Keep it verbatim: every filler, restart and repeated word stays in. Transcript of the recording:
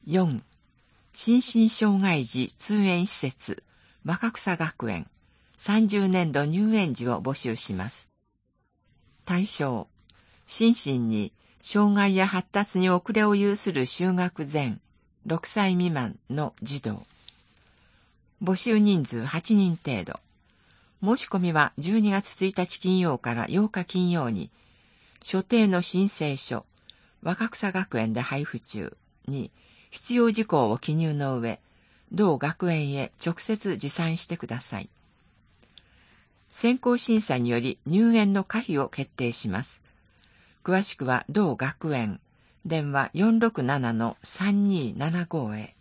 よん、心身障害児通園施設若草学園さんじゅうねんど入園時を募集します。対象、心身に障害や発達に遅れを有する就学前ろくさい未満の児童。募集人数はちにん程度。申し込みはじゅうにがつついたち金曜からようか金曜に、所定の申請書、若草学園で配布中に必要事項を記入の上、同学園へ直接持参してください。先行審査により入園の可否を決定します。詳しくは同学園、電話 よんろくななのさんにーななご へ。